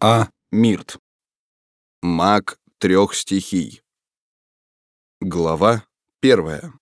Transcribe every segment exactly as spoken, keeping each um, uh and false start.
А. Мирт. Маг трех стихий. Глава первая.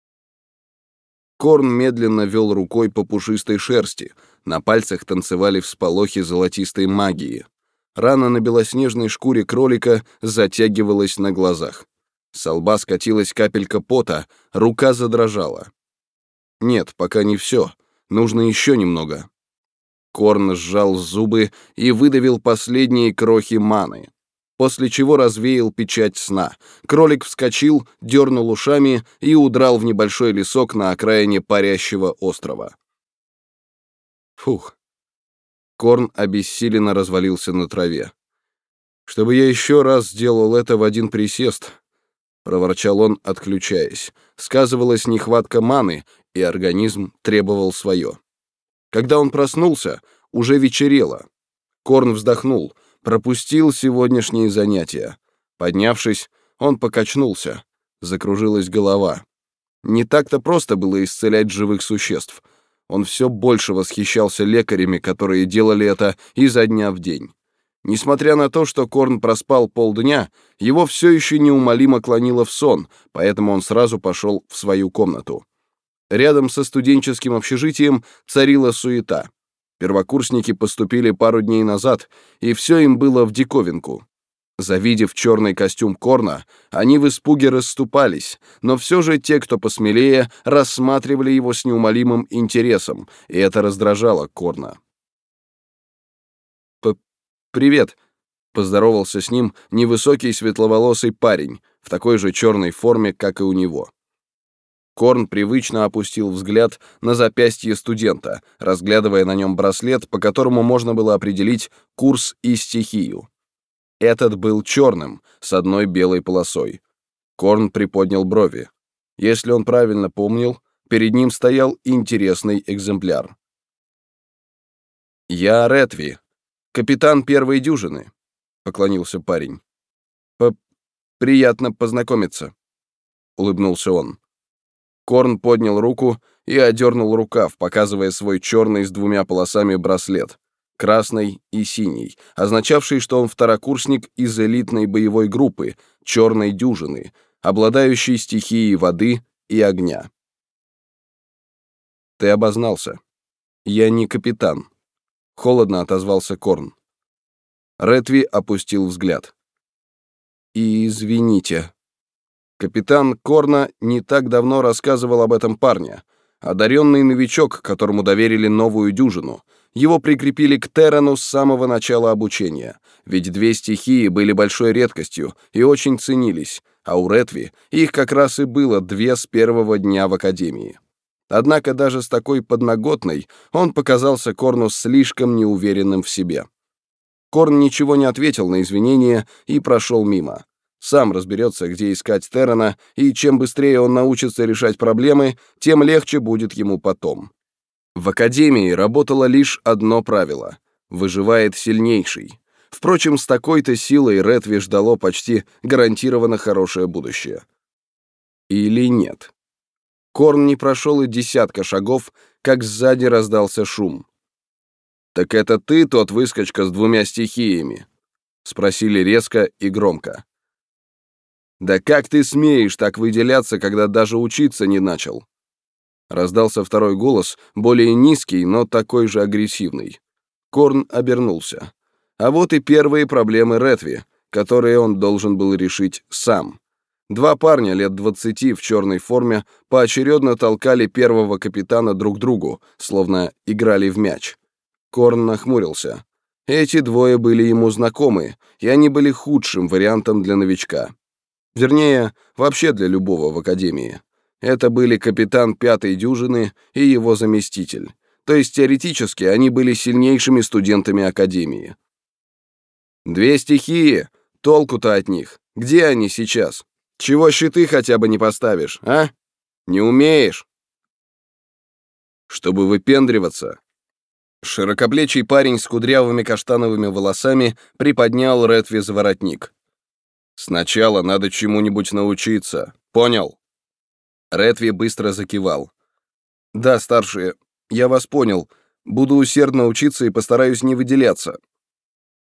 Корн медленно вел рукой по пушистой шерсти, на пальцах танцевали всполохи золотистой магии. Рана на белоснежной шкуре кролика затягивалась на глазах. Со лба скатилась капелька пота, рука задрожала. Нет, пока не все, нужно еще немного. Корн сжал зубы и выдавил последние крохи маны, после чего развеял печать сна. Кролик вскочил, дернул ушами и удрал в небольшой лесок на окраине парящего острова. Фух. Корн обессиленно развалился на траве. «Чтобы я еще раз сделал это в один присест», — проворчал он, отключаясь. Сказывалась нехватка маны, и организм требовал свое. Когда он проснулся, уже вечерело. Корн вздохнул, пропустил сегодняшние занятия. Поднявшись, он покачнулся. Закружилась голова. Не так-то просто было исцелять живых существ. Он все больше восхищался лекарями, которые делали это изо дня в день. Несмотря на то, что Корн проспал полдня, его все еще неумолимо клонило в сон, поэтому он сразу пошел в свою комнату. Рядом со студенческим общежитием царила суета. Первокурсники поступили пару дней назад, и все им было в диковинку. Завидев черный костюм Корна, они в испуге расступались, но все же те, кто посмелее, рассматривали его с неумолимым интересом, и это раздражало Корна. «Привет», — поздоровался с ним невысокий светловолосый парень в такой же черной форме, как и у него. Корн привычно опустил взгляд на запястье студента, разглядывая на нем браслет, по которому можно было определить курс и стихию. Этот был черным, с одной белой полосой. Корн приподнял брови. Если он правильно помнил, перед ним стоял интересный экземпляр. «Я Ретви, капитан первой дюжины», — поклонился парень. «П- «Приятно познакомиться», — улыбнулся он. Корн поднял руку и одернул рукав, показывая свой черный с двумя полосами браслет, красный и синий, означавший, что он второкурсник из элитной боевой группы черной дюжины, обладающей стихией воды и огня. «Ты обознался. Я не капитан», — холодно отозвался Корн. Ретви опустил взгляд. «Извините». Капитан Корна не так давно рассказывал об этом парне. Одаренный новичок, которому доверили новую дюжину. Его прикрепили к Террану с самого начала обучения, ведь две стихии были большой редкостью и очень ценились, а у Ретви их как раз и было две с первого дня в Академии. Однако даже с такой подноготной он показался Корну слишком неуверенным в себе. Корн ничего не ответил на извинения и прошел мимо. Сам разберется, где искать Террана, и чем быстрее он научится решать проблемы, тем легче будет ему потом. В Академии работало лишь одно правило — выживает сильнейший. Впрочем, с такой-то силой Ретви ждало почти гарантированно хорошее будущее. Или нет? Корн не прошел и десятка шагов, как сзади раздался шум. «Так это ты тот выскочка с двумя стихиями?» — спросили резко и громко. «Да как ты смеешь так выделяться, когда даже учиться не начал?» Раздался второй голос, более низкий, но такой же агрессивный. Корн обернулся. А вот и первые проблемы Ретви, которые он должен был решить сам. Два парня лет двадцати в черной форме поочередно толкали первого капитана друг к другу, словно играли в мяч. Корн нахмурился. Эти двое были ему знакомы, и они были худшим вариантом для новичка. Вернее, вообще для любого в Академии. Это были капитан пятой дюжины и его заместитель. То есть теоретически они были сильнейшими студентами Академии. Две стихии, толку-то от них. Где они сейчас? Чего щиты хотя бы не поставишь, а? Не умеешь? Чтобы выпендриваться. Широкоплечий парень с кудрявыми каштановыми волосами приподнял Ретви за воротник. «Сначала надо чему-нибудь научиться. Понял?» Ретви быстро закивал. «Да, старшие, я вас понял. Буду усердно учиться и постараюсь не выделяться».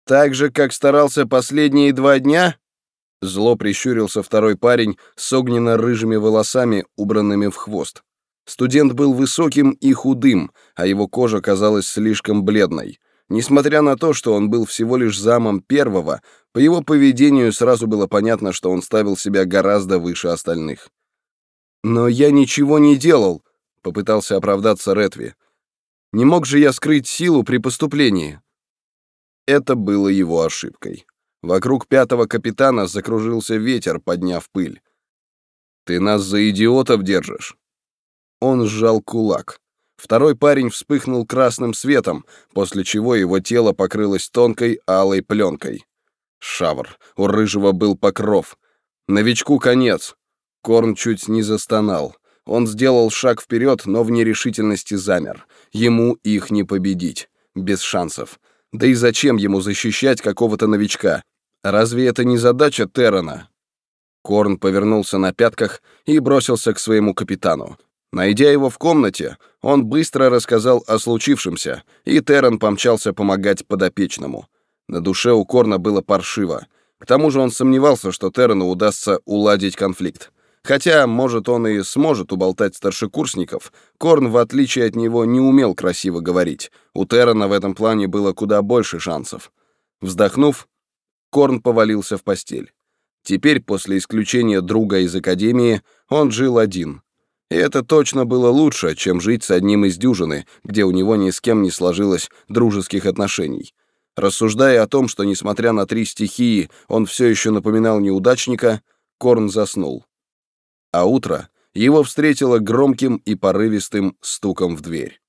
Так же, как старался последние два дня?» Зло прищурился второй парень с огненно-рыжими волосами, убранными в хвост. Студент был высоким и худым, а его кожа казалась слишком бледной. Несмотря на то, что он был всего лишь замом первого, по его поведению сразу было понятно, что он ставил себя гораздо выше остальных. «Но я ничего не делал», — попытался оправдаться Ретви. «Не мог же я скрыть силу при поступлении?» Это было его ошибкой. Вокруг пятого капитана закружился ветер, подняв пыль. «Ты нас за идиотов держишь?» Он сжал кулак. Второй парень вспыхнул красным светом, после чего его тело покрылось тонкой алой пленкой. Шавр. У рыжего был покров. Новичку конец. Корн чуть не застонал. Он сделал шаг вперед, но в нерешительности замер. Ему их не победить. Без шансов. Да и зачем ему защищать какого-то новичка? Разве это не задача Террена? Корн повернулся на пятках и бросился к своему капитану. Найдя его в комнате, он быстро рассказал о случившемся, и Террен помчался помогать подопечному. На душе у Корна было паршиво. К тому же он сомневался, что Террену удастся уладить конфликт. Хотя, может, он и сможет уболтать старшекурсников, Корн, в отличие от него, не умел красиво говорить. У Террена в этом плане было куда больше шансов. Вздохнув, Корн повалился в постель. Теперь, после исключения друга из академии, он жил один. И это точно было лучше, чем жить с одним из дюжины, где у него ни с кем не сложилось дружеских отношений. Рассуждая о том, что, несмотря на три стихии, он все еще напоминал неудачника, Корн заснул. А утро его встретило громким и порывистым стуком в дверь.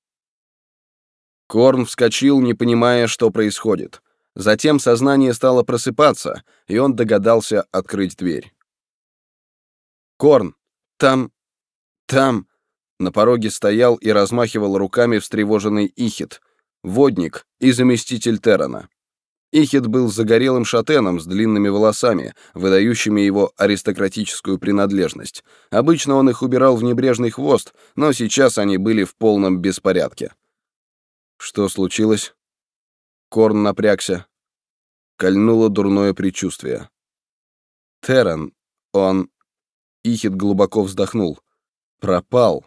Корн вскочил, не понимая, что происходит. Затем сознание стало просыпаться, и он догадался открыть дверь. «Корн, там... там...» На пороге стоял и размахивал руками встревоженный Ихит, водник и заместитель Террена. Ихит был загорелым шатеном с длинными волосами, выдающими его аристократическую принадлежность. Обычно он их убирал в небрежный хвост, но сейчас они были в полном беспорядке. Что случилось? Корн напрягся. Кольнуло дурное предчувствие. Террен, он... Ихит глубоко вздохнул. Пропал.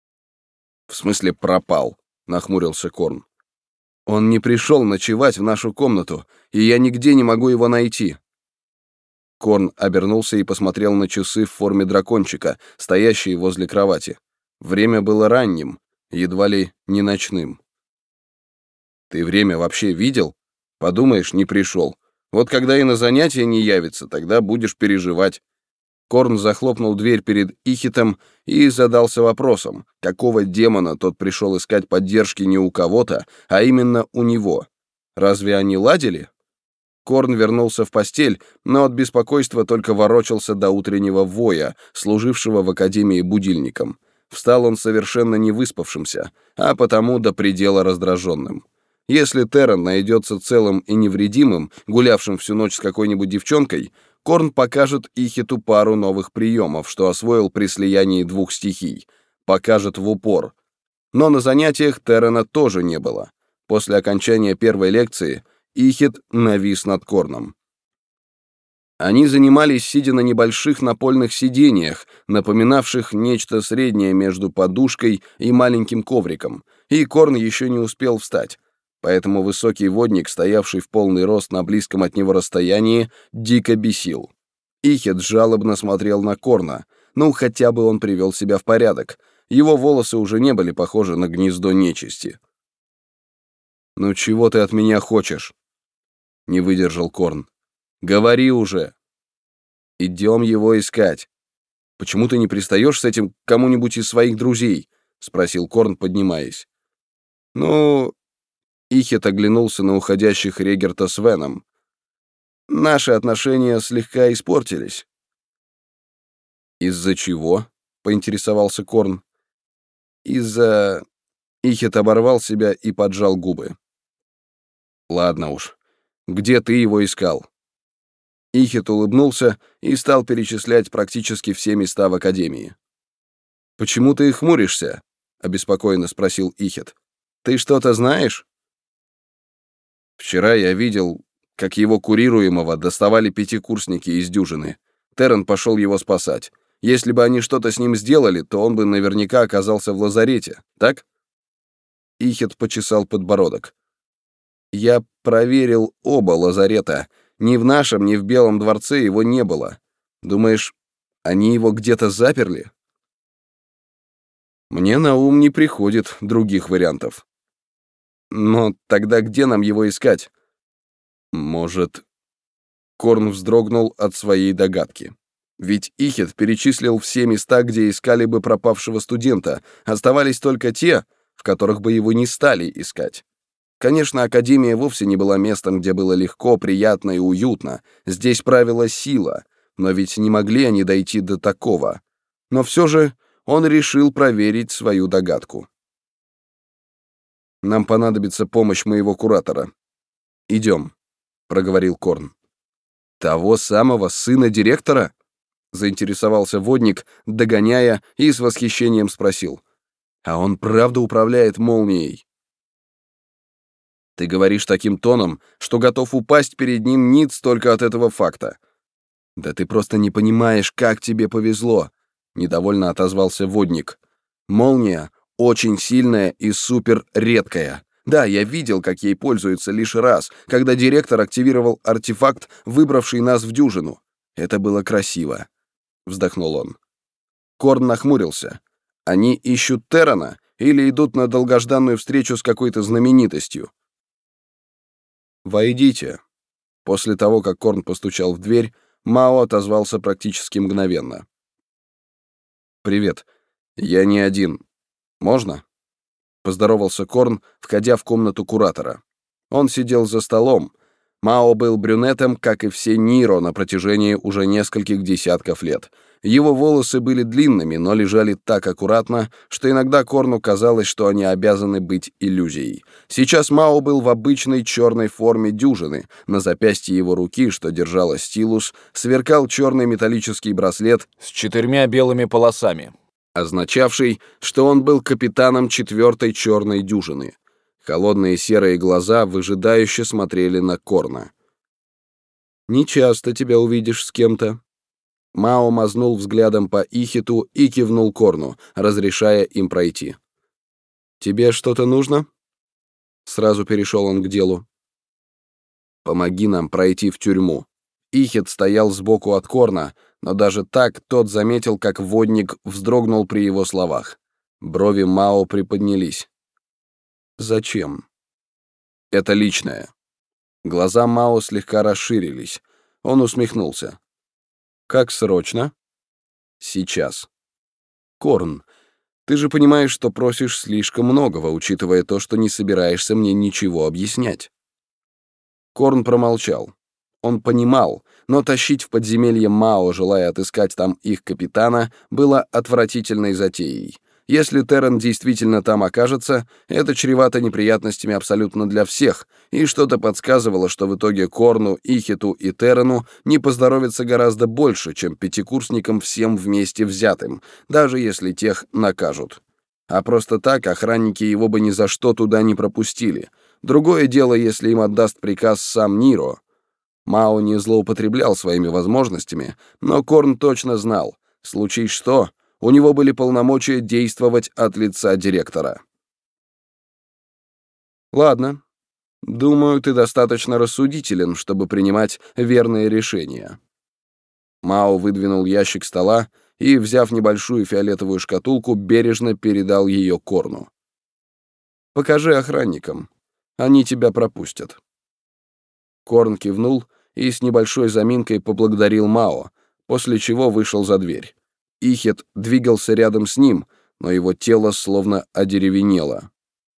В смысле пропал, нахмурился Корн. Он не пришел ночевать в нашу комнату, и я нигде не могу его найти. Корн обернулся и посмотрел на часы в форме дракончика, стоящие возле кровати. Время было ранним, едва ли не ночным. Ты время вообще видел? Подумаешь, не пришел. Вот когда и на занятия не явится, тогда будешь переживать. Корн захлопнул дверь перед Ихитом и задался вопросом, какого демона тот пришел искать поддержки не у кого-то, а именно у него. Разве они ладили? Корн вернулся в постель, но от беспокойства только ворочался до утреннего воя, служившего в академии будильником. Встал он совершенно не выспавшимся, а потому до предела раздраженным. Если Террен найдется целым и невредимым, гулявшим всю ночь с какой-нибудь девчонкой, Корн покажет Ихиту пару новых приемов, что освоил при слиянии двух стихий. Покажет в упор. Но на занятиях Террена тоже не было. После окончания первой лекции Ихит навис над Корном. Они занимались, сидя на небольших напольных сиденьях, напоминавших нечто среднее между подушкой и маленьким ковриком, и Корн еще не успел встать. Поэтому высокий водник, стоявший в полный рост на близком от него расстоянии, дико бесил. Ихит жалобно смотрел на Корна. Ну, хотя бы он привел себя в порядок. Его волосы уже не были похожи на гнездо нечисти. «Ну чего ты от меня хочешь?» — не выдержал Корн. «Говори уже!» «Идем его искать. Почему ты не пристаешь с этим к кому-нибудь из своих друзей?» — спросил Корн, поднимаясь. «Ну...» Ихит оглянулся на уходящих Регерта с Веном. «Наши отношения слегка испортились». «Из-за чего?» — поинтересовался Корн. «Из-за...» Ихит оборвал себя и поджал губы. «Ладно уж. Где ты его искал?» Ихит улыбнулся и стал перечислять практически все места в академии. «Почему ты хмуришься?» — обеспокоенно спросил Ихит. «Ты что-то знаешь?» «Вчера я видел, как его курируемого доставали пятикурсники из дюжины. Террен пошел его спасать. Если бы они что-то с ним сделали, то он бы наверняка оказался в лазарете, так? Ихет почесал подбородок. Я проверил оба лазарета. Ни в нашем, ни в Белом дворце его не было. Думаешь, они его где-то заперли? Мне на ум не приходит других вариантов. Но тогда где нам его искать? Может... Корн вздрогнул от своей догадки. Ведь Ихет перечислил все места, где искали бы пропавшего студента. Оставались только те, в которых бы его не стали искать. Конечно, Академия вовсе не была местом, где было легко, приятно и уютно. Здесь правила сила, но ведь не могли они дойти до такого. Но все же он решил проверить свою догадку. «Нам понадобится помощь моего куратора. Идем», — проговорил Корн. «Того самого сына директора?» — заинтересовался водник, догоняя, и с восхищением спросил. «А он правда управляет молнией?» «Ты говоришь таким тоном, что готов упасть перед ним ниц только от этого факта». «Да ты просто не понимаешь, как тебе повезло», — недовольно отозвался водник. «Молния очень сильная и супер редкая. Да, я видел, как ей пользуются лишь раз, когда директор активировал артефакт, выбравший нас в дюжину. Это было красиво», — вздохнул он. Корн нахмурился. «Они ищут Террена или идут на долгожданную встречу с какой-то знаменитостью?» «Войдите». После того, как Корн постучал в дверь, Мао отозвался практически мгновенно. «Привет. Я не один. Можно?» Поздоровался Корн, входя в комнату куратора. Он сидел за столом. Мао был брюнетом, как и все Ниро, на протяжении уже нескольких десятков лет. Его волосы были длинными, но лежали так аккуратно, что иногда Корну казалось, что они обязаны быть иллюзией. Сейчас Мао был в обычной черной форме дюжины. На запястье его руки, что держала стилус, сверкал черный металлический браслет с четырьмя белыми полосами, означавший, что он был капитаном четвертой черной дюжины. Холодные серые глаза выжидающе смотрели на Корна. «Не часто тебя увидишь с кем-то». Мао мазнул взглядом по Ихету и кивнул Корну, разрешая им пройти. «Тебе что-то нужно?» Сразу перешел он к делу. «Помоги нам пройти в тюрьму». Ихет стоял сбоку от Корна, но даже так тот заметил, как водник вздрогнул при его словах. Брови Мао приподнялись. «Зачем?» «Это личное». Глаза Мао слегка расширились. Он усмехнулся. «Как срочно?» «Сейчас». «Корн, ты же понимаешь, что просишь слишком многого, учитывая то, что не собираешься мне ничего объяснять». Корн промолчал. Он понимал, но тащить в подземелье Мао, желая отыскать там их капитана, было отвратительной затеей. Если Террен действительно там окажется, это чревато неприятностями абсолютно для всех, и что-то подсказывало, что в итоге Корну, Ихету и Террену не поздоровится гораздо больше, чем пятикурсникам всем вместе взятым, даже если тех накажут. А просто так охранники его бы ни за что туда не пропустили. Другое дело, если им отдаст приказ сам Ниро. Мао не злоупотреблял своими возможностями, но Корн точно знал, случись что, у него были полномочия действовать от лица директора. «Ладно. Думаю, ты достаточно рассудителен, чтобы принимать верные решения». Мао выдвинул ящик стола и, взяв небольшую фиолетовую шкатулку, бережно передал ее Корну. «Покажи охранникам. Они тебя пропустят». Корн кивнул и с небольшой заминкой поблагодарил Мао, после чего вышел за дверь. Ихет двигался рядом с ним, но его тело словно одеревенело.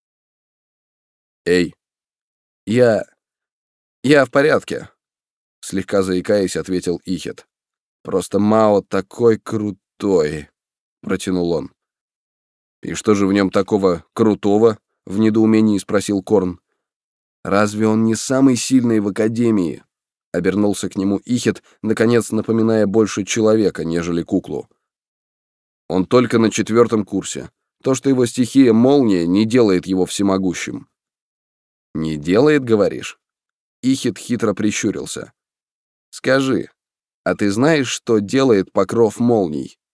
«Эй, я... я в порядке», — слегка заикаясь, ответил Ихет. «Просто Мао такой крутой», — протянул он. «И что же в нем такого крутого?» — в недоумении спросил Корн. «Разве он не самый сильный в Академии?» — обернулся к нему Ихет, наконец напоминая больше человека, нежели куклу. «Он только на четвертом курсе. То, что его стихия молния, не делает его всемогущим». «Не делает, говоришь?» Ихит хитро прищурился. «Скажи, а ты знаешь, что делает покров молний?»